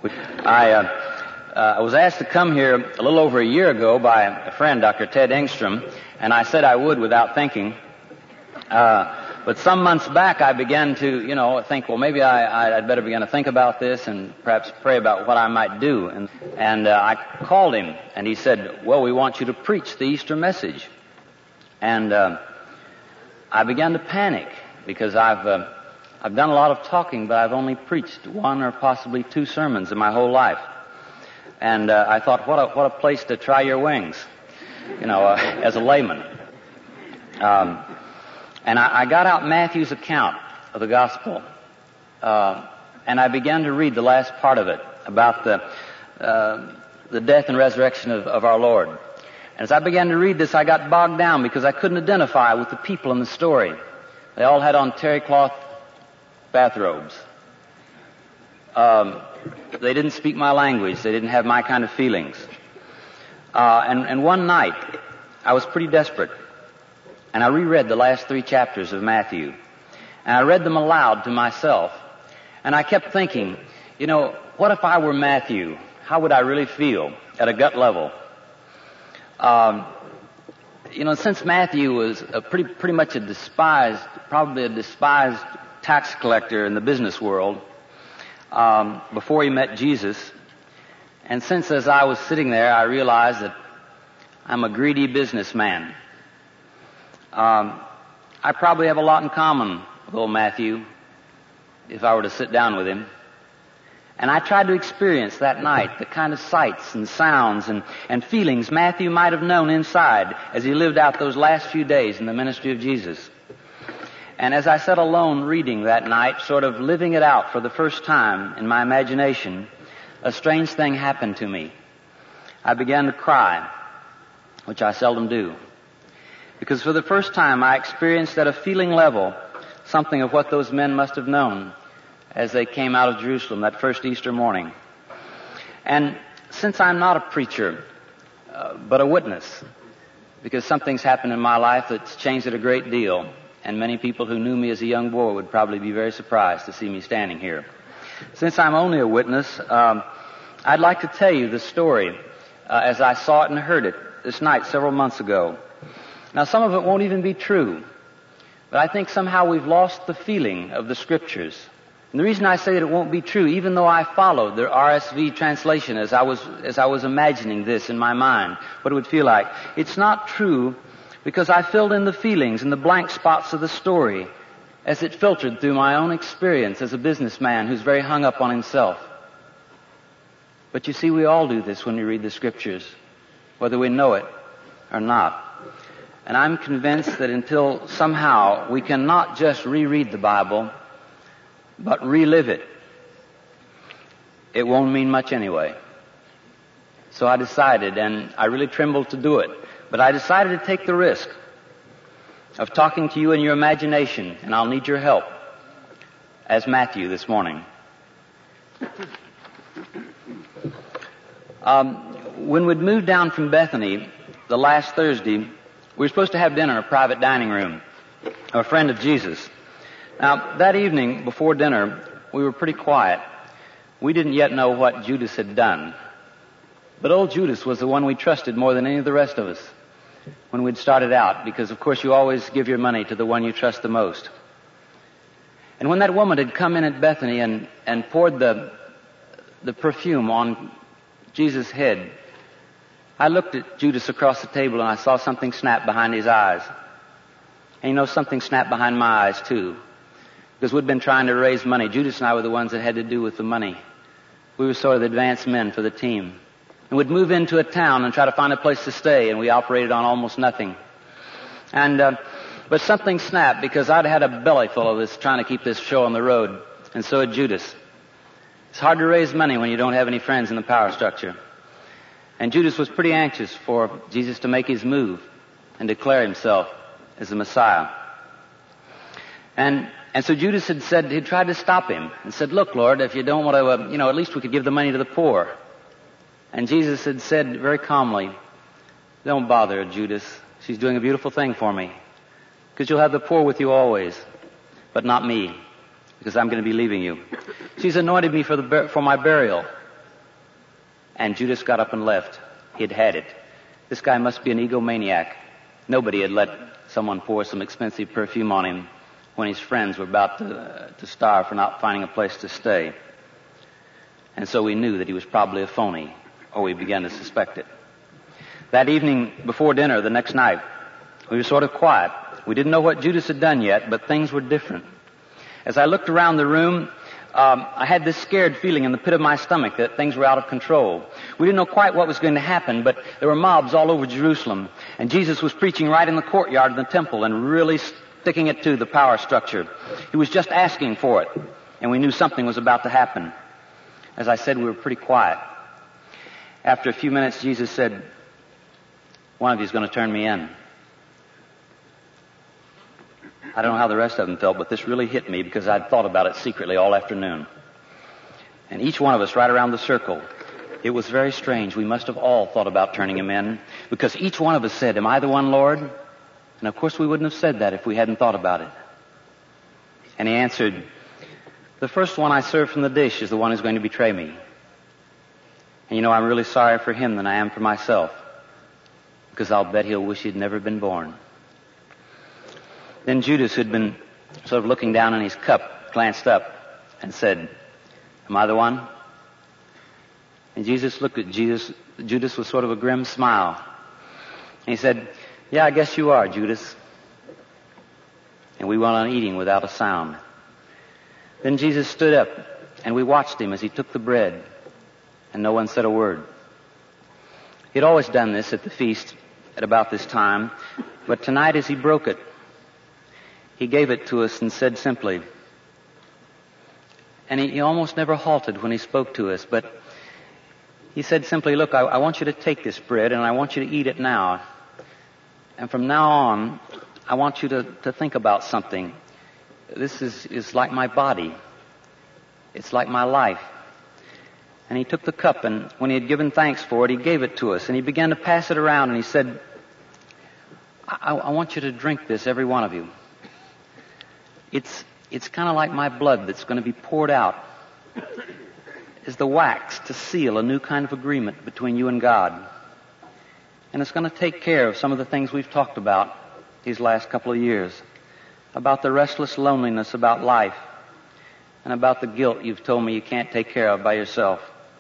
I was asked to come here a little over a year ago by a friend, Dr. Ted Engstrom, and I said I would without thinking. But some months back I began to, think, well, maybe I'd better begin to think about this and perhaps pray about what I might do. And I called him, and he said, well, we want you to preach the Easter message. And I began to panic because I've done a lot of talking, but I've only preached one or possibly two sermons in my whole life. And I thought, what a place to try your wings, as a layman. And I got out Matthew's account of the gospel, and I began to read the last part of it about the death and resurrection of our Lord. And as I began to read this, I got bogged down because I couldn't identify with the people in the story. They all had on terry cloth bathrobes. They didn't speak my language. They didn't have my kind of feelings. And one night, I was pretty desperate. And I reread the last 3 chapters of Matthew. And I read them aloud to myself. And I kept thinking, what if I were Matthew? How would I really feel at a gut level? Since Matthew was pretty much probably a despised tax collector in the business world, before he met Jesus, and since as I was sitting there, I realized that I'm a greedy businessman. I probably have a lot in common with old Matthew if I were to sit down with him. And I tried to experience that night the kind of sights and sounds and feelings Matthew might have known inside as he lived out those last few days in the ministry of Jesus. And as I sat alone reading that night, sort of living it out for the first time in my imagination, a strange thing happened to me. I began to cry, which I seldom do. Because for the first time I experienced at a feeling level something of what those men must have known as they came out of Jerusalem that first Easter morning. And since I'm not a preacher, but a witness, because something's happened in my life that's changed it a great deal, and many people who knew me as a young boy would probably be very surprised to see me standing here. Since I'm only a witness, I'd like to tell you the story as I saw it and heard it this night several months ago. Now, some of it won't even be true, but I think somehow we've lost the feeling of the Scriptures. And the reason I say that it won't be true, even though I followed the RSV translation as I was imagining this in my mind, what it would feel like, it's not true because I filled in the feelings and the blank spots of the story as it filtered through my own experience as a businessman who's very hung up on himself. But you see, we all do this when we read the Scriptures, whether we know it or not. And I'm convinced that until somehow we can not just reread the Bible, but relive it, it won't mean much anyway. So I decided, and I really trembled to do it, but I decided to take the risk of talking to you in your imagination, and I'll need your help as Matthew this morning. When we'd moved down from Bethany the last Thursday, we were supposed to have dinner in a private dining room of a friend of Jesus. Now, that evening before dinner, we were pretty quiet. We didn't yet know what Judas had done. But old Judas was the one we trusted more than any of the rest of us when we'd started out, because, of course, you always give your money to the one you trust the most. And when that woman had come in at Bethany and poured the perfume on Jesus' head, I looked at Judas across the table and I saw something snap behind his eyes. And something snapped behind my eyes too. Because we'd been trying to raise money. Judas and I were the ones that had to do with the money. We were sort of the advanced men for the team. And we'd move into a town and try to find a place to stay, and we operated on almost nothing. But something snapped because I'd had a belly full of this, trying to keep this show on the road. And so had Judas. It's hard to raise money when you don't have any friends in the power structure. And Judas was pretty anxious for Jesus to make his move and declare himself as the Messiah. And so Judas had said, he'd tried to stop him and said, look, Lord, if you don't want to, at least we could give the money to the poor. And Jesus had said very calmly, don't bother, Judas. She's doing a beautiful thing for me. Because you'll have the poor with you always, but not me, because I'm going to be leaving you. She's anointed me for my burial, And Judas got up and left. He'd had it. This guy must be an egomaniac. Nobody had let someone pour some expensive perfume on him when his friends were about to starve for not finding a place to stay. And so we knew that he was probably a phony, or we began to suspect it. That evening before dinner, the next night, we were sort of quiet. We didn't know what Judas had done yet, but things were different. As I looked around the room, I had this scared feeling in the pit of my stomach that things were out of control. We didn't know quite what was going to happen, but there were mobs all over Jerusalem, and Jesus was preaching right in the courtyard of the temple and really sticking it to the power structure. He was just asking for it, and we knew something was about to happen. As I said, we were pretty quiet. After a few minutes, Jesus said, "One of you is going to turn me in." I don't know how the rest of them felt, but this really hit me because I'd thought about it secretly all afternoon. And each one of us right around the circle, it was very strange. We must have all thought about turning him in because each one of us said, "Am I the one, Lord?" And of course we wouldn't have said that if we hadn't thought about it. And he answered, "The first one I serve from the dish is the one who's going to betray me. And you know, I'm really sorry for him than I am for myself, because I'll bet he'll wish he'd never been born." Then Judas, who'd been sort of looking down in his cup, glanced up and said, "Am I the one?" And Jesus looked at Judas with sort of a grim smile. And he said, "Yeah, I guess you are, Judas." And we went on eating without a sound. Then Jesus stood up, and we watched him as he took the bread, and no one said a word. He'd always done this at the feast at about this time, but tonight as he broke it, he gave it to us and said simply, and he almost never halted when he spoke to us, but he said simply, "Look, I want you to take this bread and I want you to eat it now. And from now on, I want you to think about something. This is like my body. It's like my life." And he took the cup, and when he had given thanks for it, he gave it to us, and he began to pass it around, and he said, I want you to drink this, every one of you. It's kind of like my blood that's going to be poured out as the wax to seal a new kind of agreement between you and God. And it's going to take care of some of the things we've talked about these last couple of years, about the restless loneliness about life, and about the guilt you've told me you can't take care of by yourself.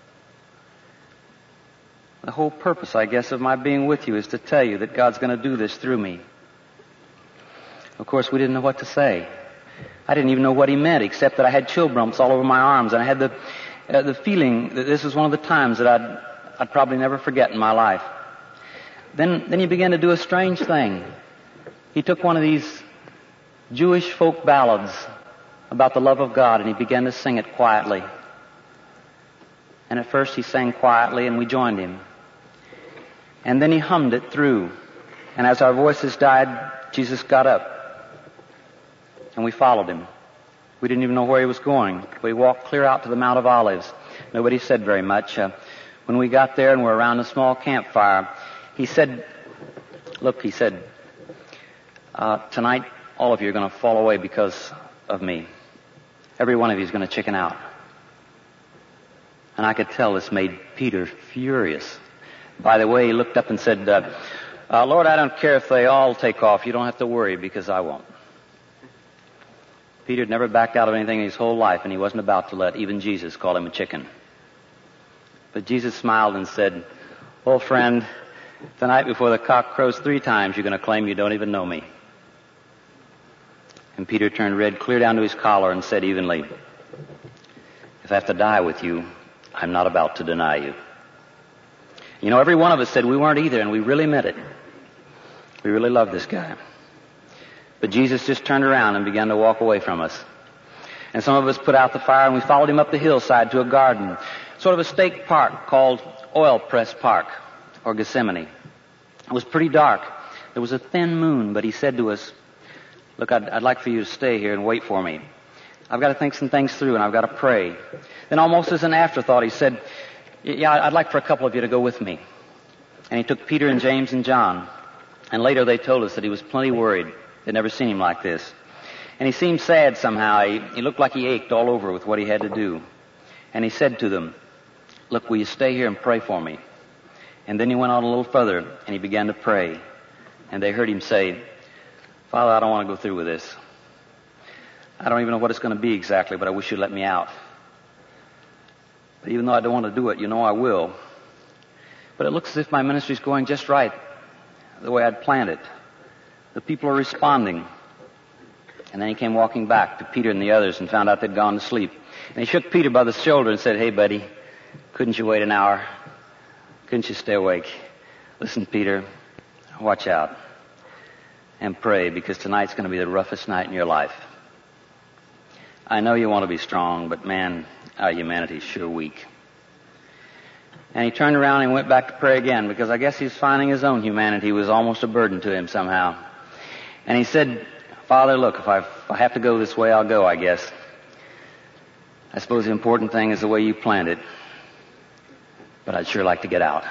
The whole purpose, I guess, of my being with you is to tell you that God's going to do this through me. Of course, we didn't know what to say. I didn't even know what he meant, except that I had chill bumps all over my arms, and I had the feeling that this was one of the times that I'd probably never forget in my life. Then he began to do a strange thing. He took one of these Jewish folk ballads about the love of God, and he began to sing it quietly. And at first he sang quietly, and we joined him. And then he hummed it through. And as our voices died, Jesus got up. And we followed him. We didn't even know where he was going. We walked clear out to the Mount of Olives. Nobody said very much. When we got there and were around a small campfire, he said, "Look," he said, "tonight all of you are going to fall away because of me. Every one of you is going to chicken out." And I could tell this made Peter furious. By the way, he looked up and said, "Lord, I don't care if they all take off. You don't have to worry because I won't." Peter had never backed out of anything in his whole life, and he wasn't about to let even Jesus call him a chicken. But Jesus smiled and said, "Old friend, tonight before the cock crows 3 times, you're going to claim you don't even know me." And Peter turned red clear down to his collar and said evenly, "If I have to die with you, I'm not about to deny you." You know, every one of us said we weren't either, and we really meant it. We really loved this guy. But Jesus just turned around and began to walk away from us. And some of us put out the fire, and we followed him up the hillside to a garden, sort of a stake park called Oil Press Park, or Gethsemane. It was pretty dark. There was a thin moon, but he said to us, "Look, I'd like for you to stay here and wait for me. I've got to think some things through, and I've got to pray." Then almost as an afterthought, he said, "Yeah, I'd like for a couple of you to go with me." And he took Peter and James and John. And later they told us that he was plenty worried. They'd never seen him like this. And he seemed sad somehow. He looked like he ached all over with what he had to do. And he said to them, look, will you stay here and pray for me? And then he went on a little further, and he began to pray. And they heard him say, Father, I don't want to go through with this. I don't even know what it's going to be exactly, but I wish you'd let me out. But even though I don't want to do it, you know I will. But it looks as if my ministry's going just right, the way I'd planned it. The people are responding. And then he came walking back to Peter and the others and found out they'd gone to sleep. And he shook Peter by the shoulder and said, Hey, buddy, couldn't you wait an hour? Couldn't you stay awake? Listen, Peter, watch out and pray, because tonight's going to be the roughest night in your life. I know you want to be strong, but man, our humanity's sure weak. And he turned around and went back to pray again, because I guess he's finding his own humanity was almost a burden to him somehow. And he said, Father, look, if I have to go this way, I'll go, I guess. I suppose the important thing is the way you planned it. But I'd sure like to get out.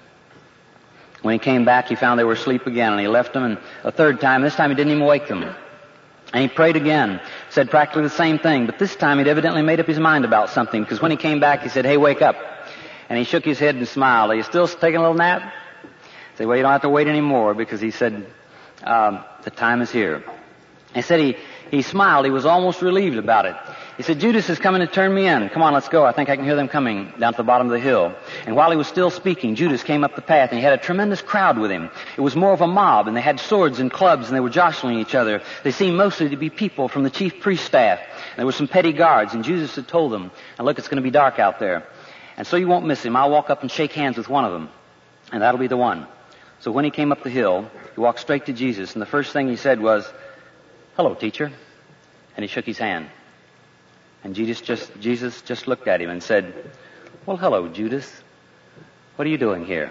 When he came back, he found they were asleep again, and he left them, and a third time, this time he didn't even wake them. And he prayed again, said practically the same thing, but this time he'd evidently made up his mind about something, because when he came back, he said, Hey, wake up. And he shook his head and smiled. Are you still taking a little nap? I said, Well, you don't have to wait anymore, because he said, the time is here. He said he smiled. He was almost relieved about it. He said, Judas is coming to turn me in. Come on, let's go. I think I can hear them coming down to the bottom of the hill. And while he was still speaking, Judas came up the path, and he had a tremendous crowd with him. It was more of a mob, and they had swords and clubs, and they were jostling each other. They seemed mostly to be people from the chief priest staff. And there were some petty guards, and Judas had told them, Now look, it's going to be dark out there. And so you won't miss him. I'll walk up and shake hands with one of them, and that'll be the one. So when he came up the hill, he walked straight to Jesus, and the first thing he said was, Hello, teacher. And he shook his hand. And Jesus just looked at him and said, Well, hello, Judas. What are you doing here?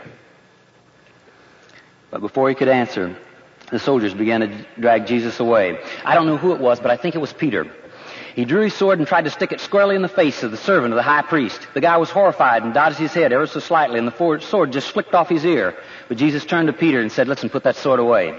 But before he could answer, the soldiers began to drag Jesus away. I don't know who it was, but I think it was Peter. He drew his sword and tried to stick it squarely in the face of the servant of the high priest. The guy was horrified and dodged his head ever so slightly, and the sword just flicked off his ear. But Jesus turned to Peter and said, Listen, put that sword away.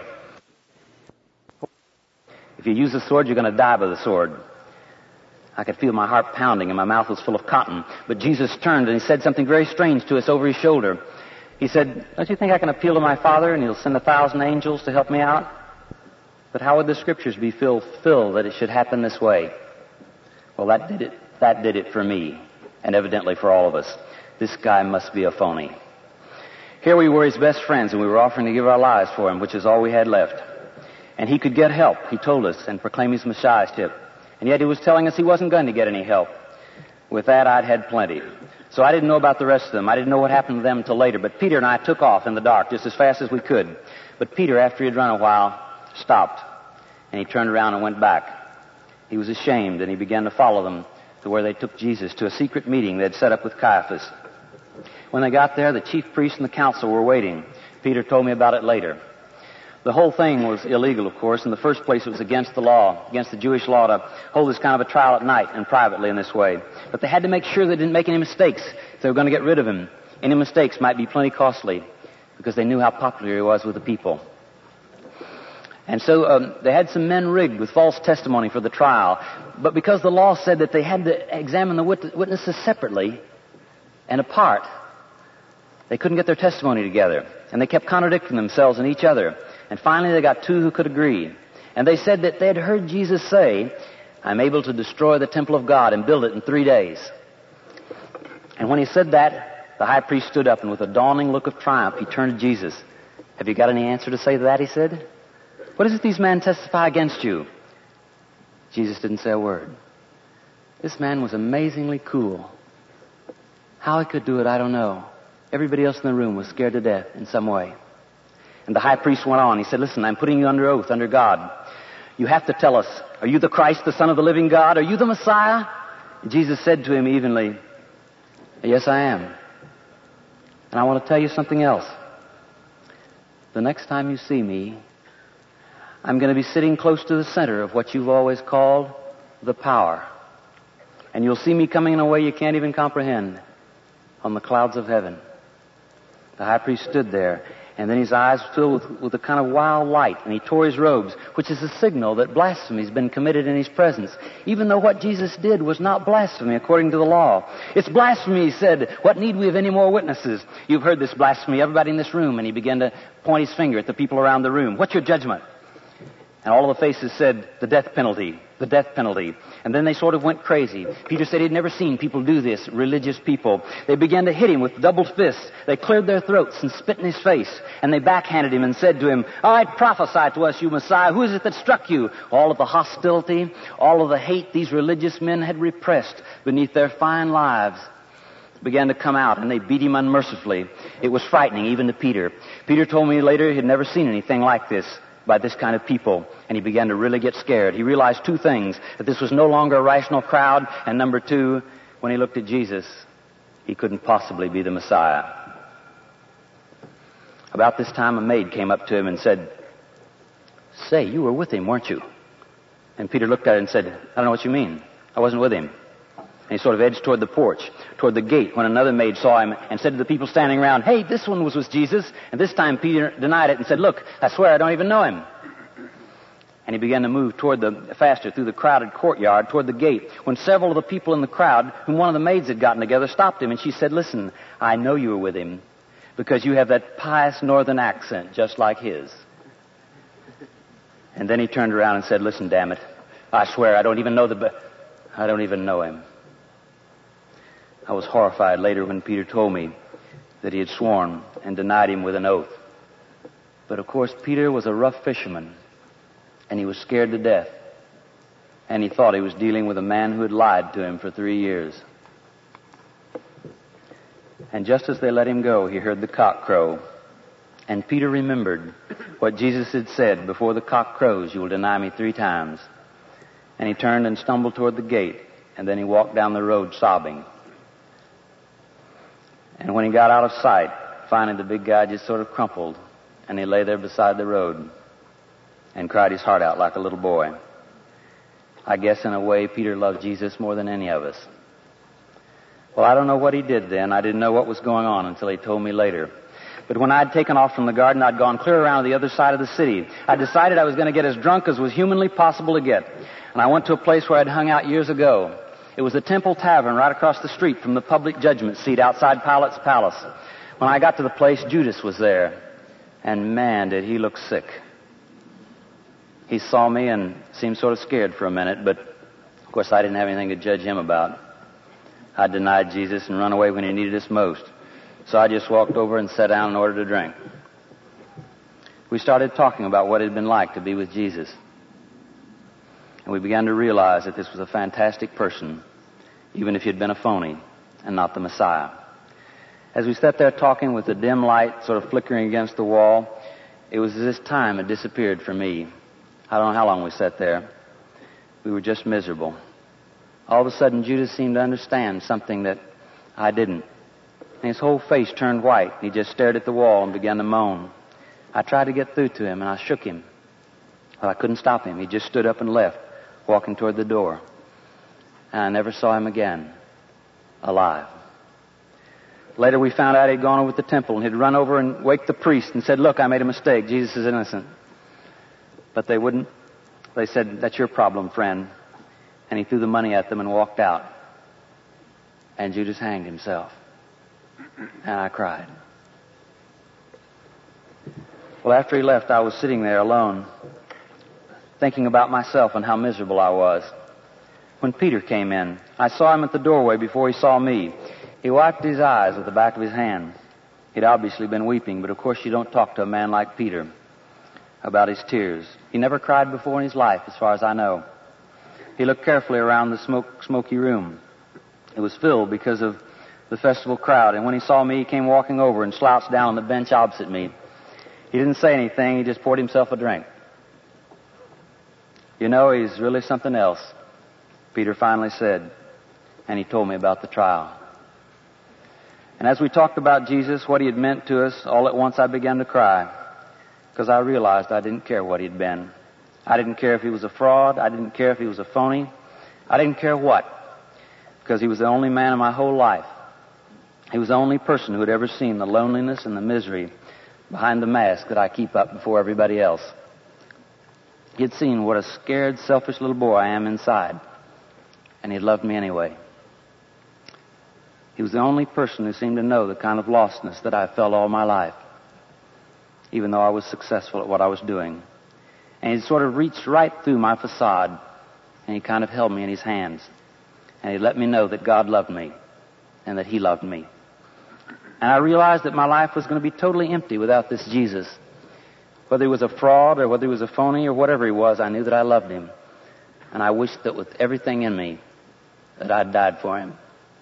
If you use the sword, you're going to die by the sword. I could feel my heart pounding and my mouth was full of cotton. But Jesus turned and he said something very strange to us over his shoulder. He said, Don't you think I can appeal to my Father and he'll send 1,000 angels to help me out? But how would the scriptures be fulfilled that it should happen this way? Well, that did it for me, and evidently for all of us. This guy must be a phony. Here we were his best friends, and we were offering to give our lives for him, which is all we had left. And he could get help, he told us, and proclaim his messiahship. And yet he was telling us he wasn't going to get any help. With that, I'd had plenty. So I didn't know about the rest of them. I didn't know what happened to them until later. But Peter and I took off in the dark just as fast as we could. But Peter, after he'd run a while, stopped. And he turned around and went back. He was ashamed, and he began to follow them to where they took Jesus, to a secret meeting they'd set up with Caiaphas. When they got there, the chief priest and the council were waiting. Peter told me about it later. The whole thing was illegal, of course. In the first place, it was against the law, against the Jewish law to hold this kind of a trial at night and privately in this way. But they had to make sure they didn't make any mistakes if they were going to get rid of him. Any mistakes might be plenty costly because they knew how popular he was with the people. And so they had some men rigged with false testimony for the trial. But because the law said that they had to examine the witnesses separately and apart, they couldn't get their testimony together. And they kept contradicting themselves and each other. And finally they got two who could agree. And they said that they had heard Jesus say, I'm able to destroy the temple of God and build it in 3 days. And when he said that, the high priest stood up, and with a dawning look of triumph, he turned to Jesus. Have you got any answer to say to that, he said. What is it these men testify against you? Jesus didn't say a word. This man was amazingly cool. How he could do it, I don't know. Everybody else in the room was scared to death in some way. And the high priest went on. He said, listen, I'm putting you under oath, under God. You have to tell us, are you the Christ, the Son of the living God? Are you the Messiah? And Jesus said to him evenly, yes, I am. And I want to tell you something else. The next time you see me, I'm going to be sitting close to the center of what you've always called the power. And you'll see me coming in a way you can't even comprehend on the clouds of heaven. The high priest stood there, And then his eyes filled with a kind of wild light, and he tore his robes, which is a signal that blasphemy has been committed in his presence, even though what Jesus did was not blasphemy according to the law. It's blasphemy, he said. What need we of any more witnesses? You've heard this blasphemy, everybody in this room, and he began to point his finger at the people around the room. What's your judgment? And all of the faces said, the death penalty, the death penalty. And then they sort of went crazy. Peter said he'd never seen people do this, religious people. They began to hit him with doubled fists. They cleared their throats and spit in his face. And they backhanded him and said to him, all right, prophesy to us, you Messiah. Who is it that struck you? All of the hostility, all of the hate these religious men had repressed beneath their fine lives began to come out, and they beat him unmercifully. It was frightening even to Peter. Peter told me later he had never seen anything like this by this kind of people, and he began to really get scared. He realized two things, that this was no longer a rational crowd, and number two, when he looked at Jesus, he couldn't possibly be the Messiah. About this time, a maid came up to him and said, say, you were with him, weren't you? And Peter looked at her and said, I don't know what you mean. I wasn't with him. And he sort of edged toward the porch, toward the gate, when another maid saw him and said to the people standing around, hey, this one was with Jesus. And this time Peter denied it and said, look, I swear I don't even know him. And he began to move faster through the crowded courtyard, toward the gate, when several of the people in the crowd, whom one of the maids had gotten together, stopped him. And she said, listen, I know you were with him because you have that pious northern accent just like his. And then he turned around and said, listen, damn it, I swear I don't even know him. I was horrified later when Peter told me that he had sworn and denied him with an oath. But of course, Peter was a rough fisherman, and he was scared to death. And he thought he was dealing with a man who had lied to him for 3 years. And just as they let him go, he heard the cock crow. And Peter remembered what Jesus had said, before the cock crows, you will deny me 3 times. And he turned and stumbled toward the gate, and then he walked down the road sobbing. And when he got out of sight, finally the big guy just sort of crumpled, and he lay there beside the road and cried his heart out like a little boy. I guess in a way Peter loved Jesus more than any of us. Well, I don't know what he did then. I didn't know what was going on until he told me later. But when I'd taken off from the garden, I'd gone clear around to the other side of the city. I decided I was going to get as drunk as was humanly possible to get. And I went to a place where I'd hung out years ago. It was the Temple Tavern right across the street from the public judgment seat outside Pilate's palace. When I got to the place, Judas was there. And man, did he look sick. He saw me and seemed sort of scared for a minute, but of course I didn't have anything to judge him about. I denied Jesus and run away when he needed us most. So I just walked over and sat down and ordered a drink. We started talking about what it had been like to be with Jesus. And we began to realize that this was a fantastic person, even if he had been a phony and not the Messiah. As we sat there talking with the dim light sort of flickering against the wall, it was as if time had disappeared for me. I don't know how long we sat there. We were just miserable. All of a sudden, Judas seemed to understand something that I didn't. And his whole face turned white. He just stared at the wall and began to moan. I tried to get through to him, and I shook him. But I couldn't stop him. He just stood up and left, walking toward the door. And I never saw him again, alive. Later we found out he'd gone over to the temple and he'd run over and waked the priest and said, look, I made a mistake. Jesus is innocent. But they wouldn't. They said, that's your problem, friend. And he threw the money at them and walked out. And Judas hanged himself. And I cried. Well, after he left, I was sitting there alone, thinking about myself and how miserable I was. When Peter came in, I saw him at the doorway before he saw me. He wiped his eyes with the back of his hand. He'd obviously been weeping, but of course you don't talk to a man like Peter about his tears. He never cried before in his life, as far as I know. He looked carefully around the smoky room. It was filled because of the festival crowd, and when he saw me, he came walking over and slouched down on the bench opposite me. He didn't say anything. He just poured himself a drink. You know, he's really something else, Peter finally said, and he told me about the trial. And as we talked about Jesus, what he had meant to us, all at once I began to cry, because I realized I didn't care what he'd been. I didn't care if he was a fraud. I didn't care if he was a phony. I didn't care what, because he was the only man in my whole life. He was the only person who had ever seen the loneliness and the misery behind the mask that I keep up before everybody else. He'd seen what a scared, selfish little boy I am inside, and he loved me anyway. He was the only person who seemed to know the kind of lostness that I felt all my life, even though I was successful at what I was doing. And he sort of reached right through my facade, and he kind of held me in his hands. And he let me know that God loved me, and that he loved me. And I realized that my life was going to be totally empty without this Jesus. Whether he was a fraud or whether he was a phony or whatever he was, I knew that I loved him. And I wished that with everything in me that I'd died for him.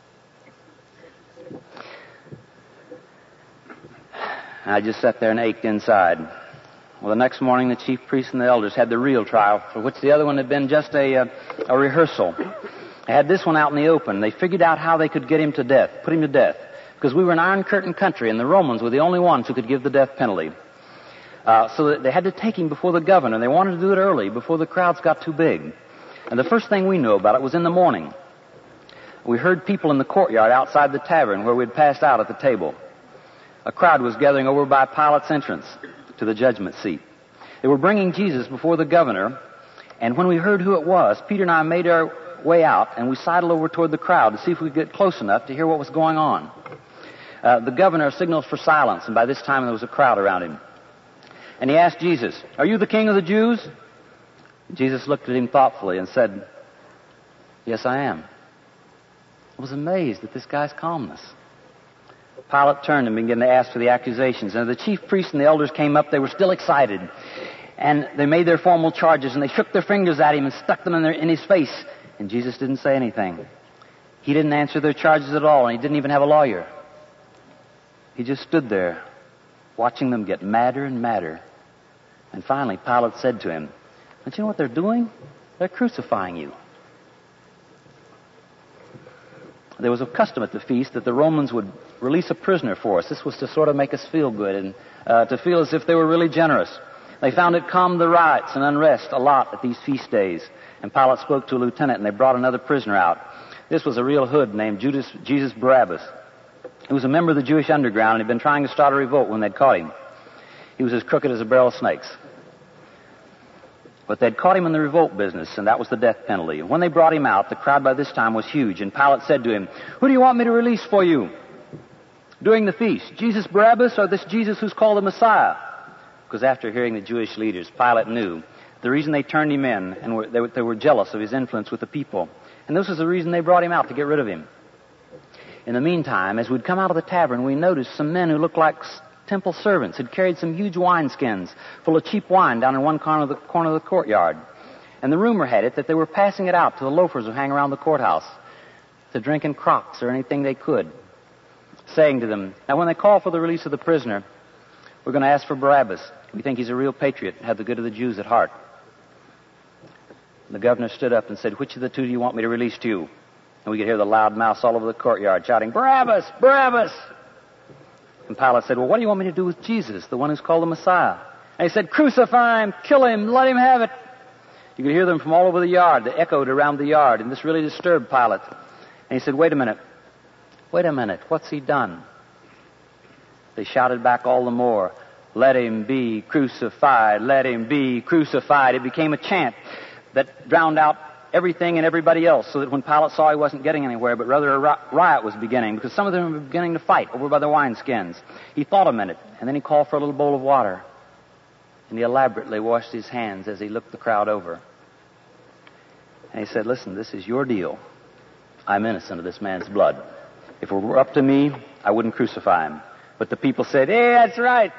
I just sat there and ached inside. Well, the next morning, the chief priests and the elders had the real trial, for which the other one had been just a rehearsal. They had this one out in the open. They figured out how they could get him to death, put him to death, because we were an Iron Curtain country, and the Romans were the only ones who could give the death penalty. So they had to take him before the governor. They wanted to do it early, before the crowds got too big. And the first thing we knew about it was in the morning. We heard people in the courtyard outside the tavern where we'd passed out at the table. A crowd was gathering over by Pilate's entrance to the judgment seat. They were bringing Jesus before the governor, and when we heard who it was, Peter and I made our way out, and we sidled over toward the crowd to see if we could get close enough to hear what was going on. The governor signaled for silence, and by this time there was a crowd around him. And he asked Jesus, "Are you the king of the Jews?" Jesus looked at him thoughtfully and said, "Yes, I am." I was amazed at this guy's calmness. Pilate turned and began to ask for the accusations. And the chief priests and the elders came up. They were still excited. And they made their formal charges, and they shook their fingers at him and stuck them in his face. And Jesus didn't say anything. He didn't answer their charges at all, and he didn't even have a lawyer. He just stood there, watching them get madder and madder. And finally, Pilate said to him, "Don't you know what they're doing? They're crucifying you." There was a custom at the feast that the Romans would release a prisoner for us. This was to sort of make us feel good and to feel as if they were really generous. They found it calmed the riots and unrest a lot at these feast days. And Pilate spoke to a lieutenant, and they brought another prisoner out. This was a real hood named Jesus Barabbas. He was a member of the Jewish underground, and he'd been trying to start a revolt when they'd caught him. He was as crooked as a barrel of snakes. But they'd caught him in the revolt business, and that was the death penalty. And when they brought him out, the crowd by this time was huge. And Pilate said to him, "Who do you want me to release for you during the feast? Jesus Barabbas or this Jesus who's called the Messiah?" Because after hearing the Jewish leaders, Pilate knew the reason they turned him in, and they were jealous of his influence with the people. And this was the reason they brought him out, to get rid of him. In the meantime, as we'd come out of the tavern, we noticed some men who looked like temple servants had carried some huge wineskins full of cheap wine down in one corner of the courtyard. And the rumor had it that they were passing it out to the loafers who hang around the courthouse to drink in crocks or anything they could, saying to them, "Now when they call for the release of the prisoner, we're going to ask for Barabbas. We think he's a real patriot and had the good of the Jews at heart." The governor stood up and said, "Which of the two do you want me to release to you?" And we could hear the loud mouths all over the courtyard shouting, "Barabbas! Barabbas!" And Pilate said, "Well, what do you want me to do with Jesus, the one who's called the Messiah?" And he said, "Crucify him, kill him, let him have it." You could hear them from all over the yard. They echoed around the yard, and this really disturbed Pilate. And he said, wait a minute, what's he done?" They shouted back all the more, "Let him be crucified, let him be crucified." It became a chant that drowned out everything and everybody else, so that when Pilate saw he wasn't getting anywhere, but rather a riot was beginning, because some of them were beginning to fight over by the wineskins. He thought a minute, and then he called for a little bowl of water, and he elaborately washed his hands as he looked the crowd over. And he said, "Listen, this is your deal. I'm innocent of this man's blood. If it were up to me, I wouldn't crucify him." But the people said, "Hey, that's right.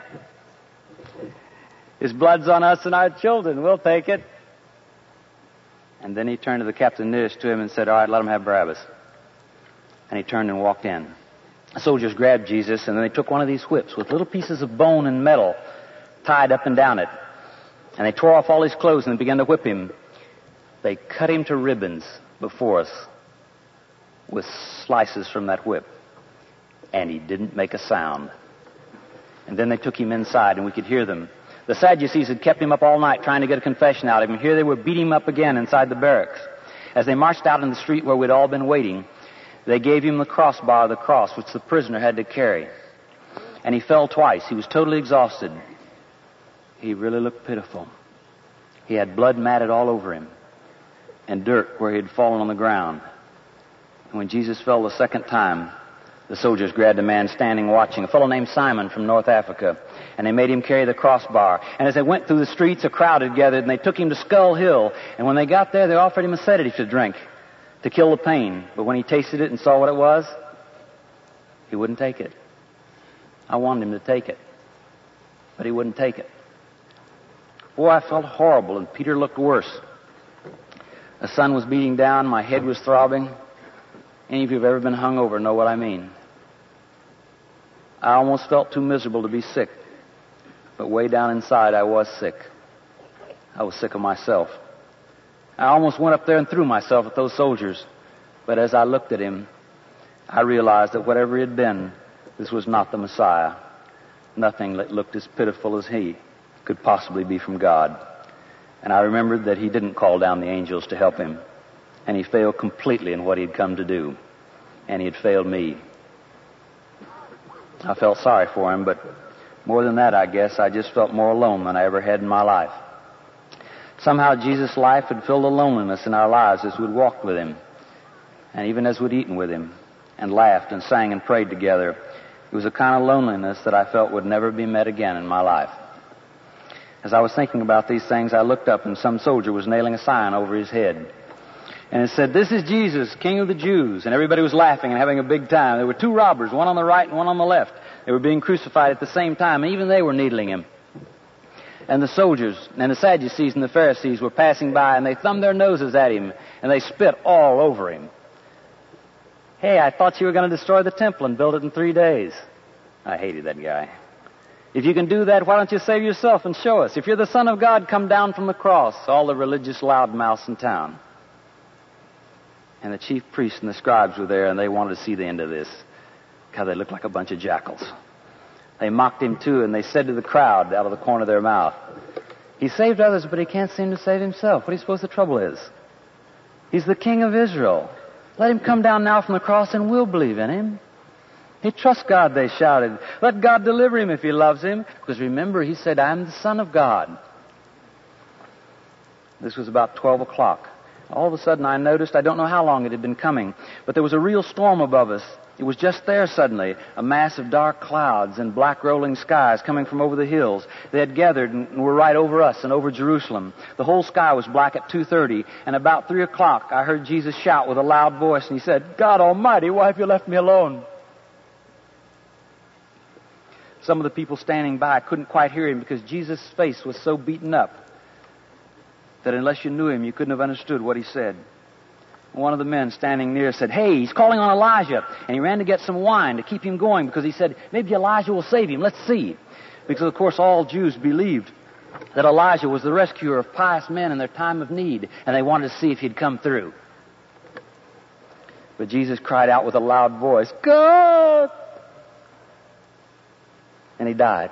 His blood's on us and our children. We'll take it." And then he turned to the captain nearest to him and said, "All right, let him have Barabbas." And he turned and walked in. The soldiers grabbed Jesus, and then they took one of these whips with little pieces of bone and metal tied up and down it. And they tore off all his clothes and began to whip him. They cut him to ribbons before us with slices from that whip. And he didn't make a sound. And then they took him inside, and we could hear them. The Sadducees had kept him up all night trying to get a confession out of him. Here they were beating him up again inside the barracks. As they marched out in the street where we'd all been waiting, they gave him the crossbar of the cross, which the prisoner had to carry. And he fell twice. He was totally exhausted. He really looked pitiful. He had blood matted all over him and dirt where he had fallen on the ground. And when Jesus fell the second time, the soldiers grabbed a man standing watching, a fellow named Simon from North Africa, and they made him carry the crossbar. And as they went through the streets, a crowd had gathered, and they took him to Skull Hill. And when they got there, they offered him a sedative to drink to kill the pain. But when he tasted it and saw what it was, he wouldn't take it. I wanted him to take it, but he wouldn't take it. Boy, I felt horrible, and Peter looked worse. The sun was beating down, my head was throbbing. Any of you who have ever been hung over know what I mean. I almost felt too miserable to be sick, but way down inside I was sick. I was sick of myself. I almost went up there and threw myself at those soldiers, but as I looked at him, I realized that whatever he had been, this was not the Messiah. Nothing that looked as pitiful as he could possibly be from God. And I remembered that he didn't call down the angels to help him. And he failed completely in what he'd come to do. And he had failed me. I felt sorry for him, but more than that, I guess, I just felt more alone than I ever had in my life. Somehow Jesus' life had filled a loneliness in our lives as we'd walked with him. And even as we'd eaten with him and laughed and sang and prayed together. It was a kind of loneliness that I felt would never be met again in my life. As I was thinking about these things, I looked up and some soldier was nailing a sign over his head. And it said, "This is Jesus, King of the Jews." And everybody was laughing and having a big time. There were two robbers, one on the right and one on the left. They were being crucified at the same time, and even they were needling him. And the soldiers and the Sadducees and the Pharisees were passing by, and they thumbed their noses at him, and they spit all over him. "Hey, I thought you were going to destroy the temple and build it in 3 days." I hated that guy. "If you can do that, why don't you save yourself and show us? If you're the Son of God, come down from the cross." All the religious loudmouths in town. And the chief priests and the scribes were there, and they wanted to see the end of this. God, they looked like a bunch of jackals. They mocked him too, and they said to the crowd out of the corner of their mouth, "He saved others, but he can't seem to save himself. What do you suppose the trouble is? He's the King of Israel. Let him come down now from the cross and we'll believe in him." "He trusts God," they shouted. "Let God deliver him if he loves him." Because remember, he said, "I'm the Son of God." This was about 12 o'clock. All of a sudden I noticed, I don't know how long it had been coming, but there was a real storm above us. It was just there suddenly, a mass of dark clouds and black rolling skies coming from over the hills. They had gathered and were right over us and over Jerusalem. The whole sky was black at 2:30, and about 3 o'clock I heard Jesus shout with a loud voice, and he said, "God Almighty, why have you left me alone?" Some of the people standing by couldn't quite hear him because Jesus' face was so beaten up that unless you knew him, you couldn't have understood what he said. One of the men standing near said, "Hey, he's calling on Elijah." And he ran to get some wine to keep him going because he said, "Maybe Elijah will save him. Let's see." Because, of course, all Jews believed that Elijah was the rescuer of pious men in their time of need, and they wanted to see if he'd come through. But Jesus cried out with a loud voice, "God!" And he died.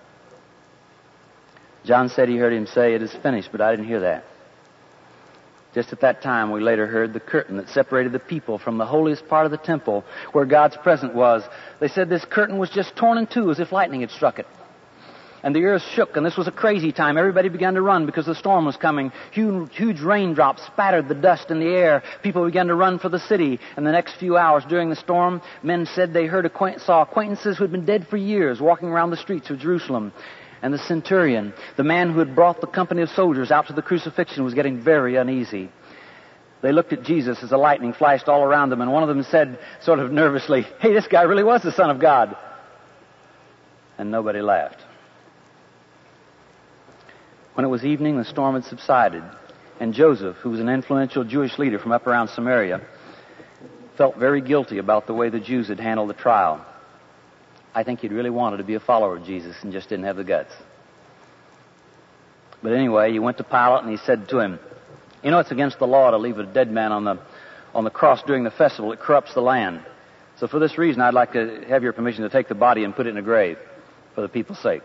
John said he heard him say, "It is finished," but I didn't hear that. Just at that time, we later heard the curtain that separated the people from the holiest part of the temple where God's presence was. They said this curtain was just torn in two as if lightning had struck it. And the earth shook, and this was a crazy time. Everybody began to run because the storm was coming. Huge raindrops spattered the dust in the air. People began to run for the city. And the next few hours during the storm, men said they saw acquaintances who had been dead for years walking around the streets of Jerusalem. And the centurion, the man who had brought the company of soldiers out to the crucifixion, was getting very uneasy. They looked at Jesus as the lightning flashed all around them, and one of them said sort of nervously, "Hey, this guy really was the Son of God." And nobody laughed. When it was evening, the storm had subsided, and Joseph, who was an influential Jewish leader from up around Samaria, felt very guilty about the way the Jews had handled the trial. I think he'd really wanted to be a follower of Jesus and just didn't have the guts. But anyway, he went to Pilate and he said to him, "You know, it's against the law to leave a dead man on the cross during the festival. It corrupts the land. So for this reason, I'd like to have your permission to take the body and put it in a grave for the people's sake."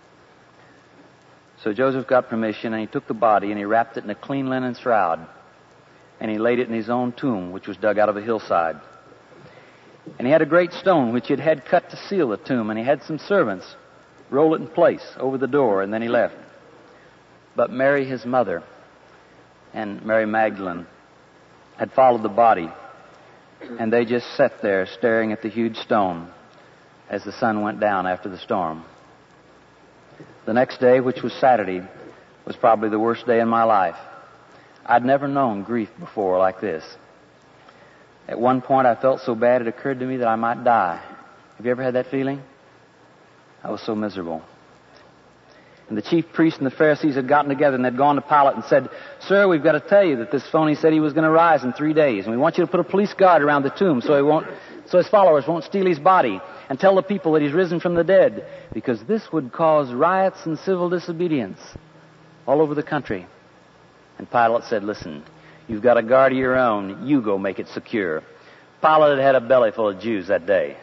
So Joseph got permission, and he took the body and he wrapped it in a clean linen shroud, and he laid it in his own tomb, which was dug out of a hillside. And he had a great stone which he had cut to seal the tomb, and he had some servants roll it in place over the door, and then he left. But Mary, his mother, and Mary Magdalene had followed the body, and they just sat there staring at the huge stone as the sun went down after the storm. The next day, which was Saturday, was probably the worst day in my life. I'd never known grief before like this. At one point, I felt so bad it occurred to me that I might die. Have you ever had that feeling? I was so miserable. And the chief priests and the Pharisees had gotten together and had gone to Pilate and said, "Sir, we've got to tell you that this phony said he was going to rise in 3 days, and we want you to put a police guard around the tomb so his followers won't steal his body, and tell the people that he's risen from the dead, because this would cause riots and civil disobedience all over the country." And Pilate said, "Listen, you've got a guard of your own. You go make it secure." Pilate had a belly full of Jews that day.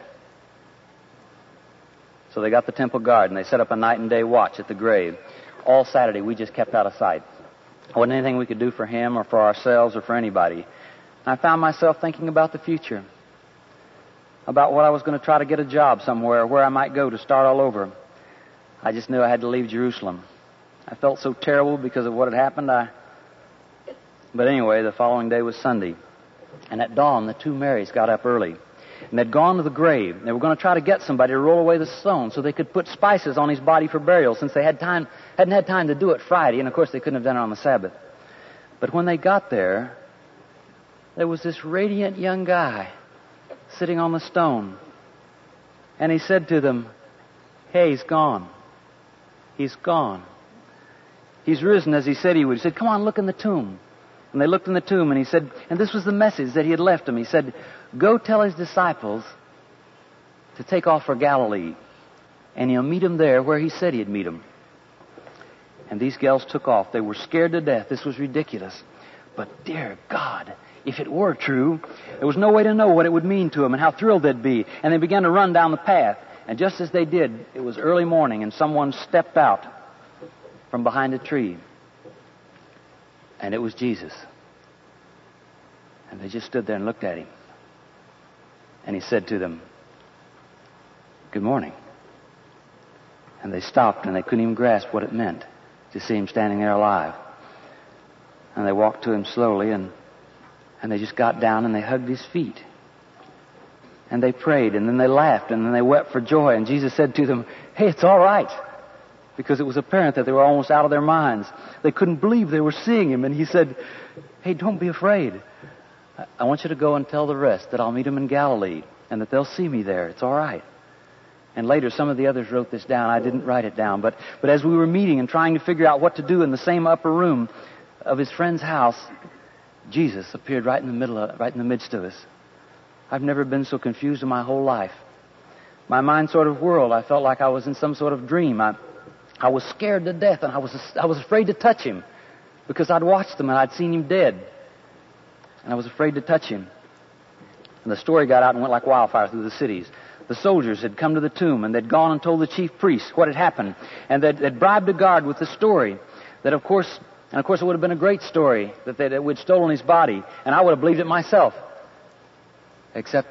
So they got the temple guard, and they set up a night and day watch at the grave. All Saturday, we just kept out of sight. There wasn't anything we could do for him or for ourselves or for anybody. And I found myself thinking about the future, about what I was going to try to get a job somewhere, where I might go to start all over. I just knew I had to leave Jerusalem. I felt so terrible because of what had happened. But anyway, the following day was Sunday. And at dawn, the two Marys got up early. And they'd gone to the grave. They were going to try to get somebody to roll away the stone so they could put spices on his body for burial, since they hadn't had time to do it Friday. And of course, they couldn't have done it on the Sabbath. But when they got there was this radiant young guy sitting on the stone. And he said to them, "Hey, he's gone. He's gone. He's risen as he said he would." He said, "Come on, look in the tomb." And they looked in the tomb, and he said, and this was the message that he had left them. He said, "Go tell his disciples to take off for Galilee, and he'll meet them there where he said he'd meet them." And these gals took off. They were scared to death. This was ridiculous. But dear God, if it were true, there was no way to know what it would mean to them and how thrilled they'd be. And they began to run down the path. And just as they did, it was early morning, and someone stepped out from behind a tree. And it was Jesus. And they just stood there and looked at him. And he said to them, "Good morning." And they stopped, and they couldn't even grasp what it meant to see him standing there alive. And they walked to him slowly, and they just got down and they hugged his feet. And they prayed, and then they laughed, and then they wept for joy. And Jesus said to them, "Hey, it's all right." Because it was apparent that they were almost out of their minds. They couldn't believe they were seeing him. And he said, "Hey, don't be afraid. I want you to go and tell the rest that I'll meet them in Galilee and that they'll see me there. It's all right." And later, some of the others wrote this down. I didn't write it down. But as we were meeting and trying to figure out what to do in the same upper room of his friend's house, Jesus appeared right in the midst of us. I've never been so confused in my whole life. My mind sort of whirled. I felt like I was in some sort of dream. I was scared to death, and I was afraid to touch him because I'd watched him and I'd seen him dead. And I was afraid to touch him. And the story got out and went like wildfire through the cities. The soldiers had come to the tomb, and they'd gone and told the chief priests what had happened. And they'd bribed a guard with the story that, of course, it would have been a great story that we'd stolen his body. And I would have believed it myself. Except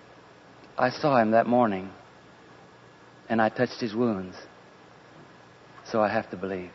I saw him that morning, and I touched his wounds. So I have to believe.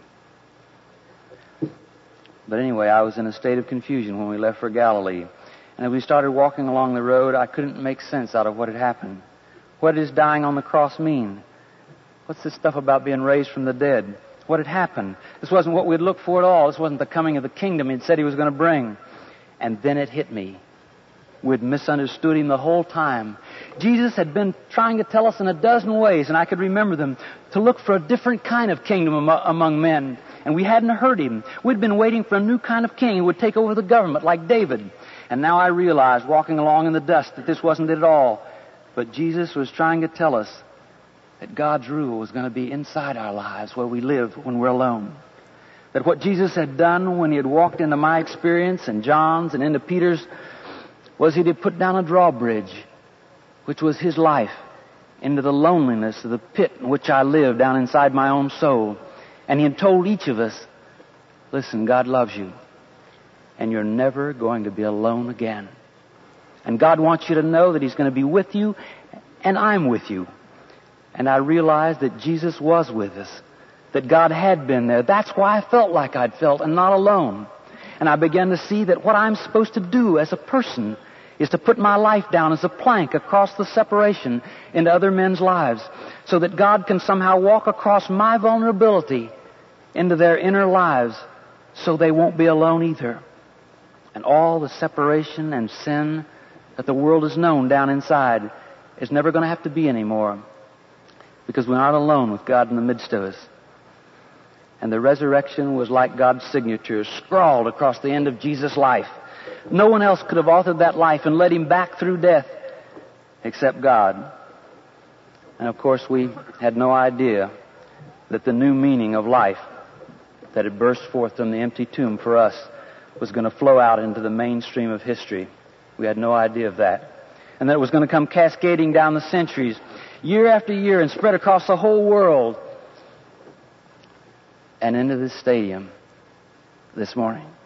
But anyway, I was in a state of confusion when we left for Galilee. And as we started walking along the road, I couldn't make sense out of what had happened. What does dying on the cross mean? What's this stuff about being raised from the dead? What had happened? This wasn't what we'd looked for at all. This wasn't the coming of the kingdom he'd said he was going to bring. And then it hit me. We'd misunderstood him the whole time. Jesus had been trying to tell us in a dozen ways, and I could remember them, to look for a different kind of kingdom among men. And we hadn't heard him. We'd been waiting for a new kind of king who would take over the government like David. And now I realized, walking along in the dust, that this wasn't it at all. But Jesus was trying to tell us that God's rule was going to be inside our lives, where we live when we're alone. That what Jesus had done when he had walked into my experience and John's and into Peter's was he had put down a drawbridge, which was his life, into the loneliness of the pit in which I lived down inside my own soul. And he had told each of us, "Listen, God loves you, and you're never going to be alone again." And God wants you to know that He's going to be with you, and I'm with you. And I realized that Jesus was with us, that God had been there. That's why I felt like I'd felt and not alone. And I began to see that what I'm supposed to do as a person is to put my life down as a plank across the separation into other men's lives, so that God can somehow walk across my vulnerability into their inner lives, so they won't be alone either. And all the separation and sin that the world has known down inside is never going to have to be anymore, because we're not alone with God in the midst of us. And the resurrection was like God's signature scrawled across the end of Jesus' life. No one else could have authored that life and led Him back through death except God. And of course, we had no idea that the new meaning of life that had burst forth from the empty tomb for us was going to flow out into the mainstream of history. We had no idea of that. And that it was going to come cascading down the centuries, year after year, and spread across the whole world and into this stadium this morning.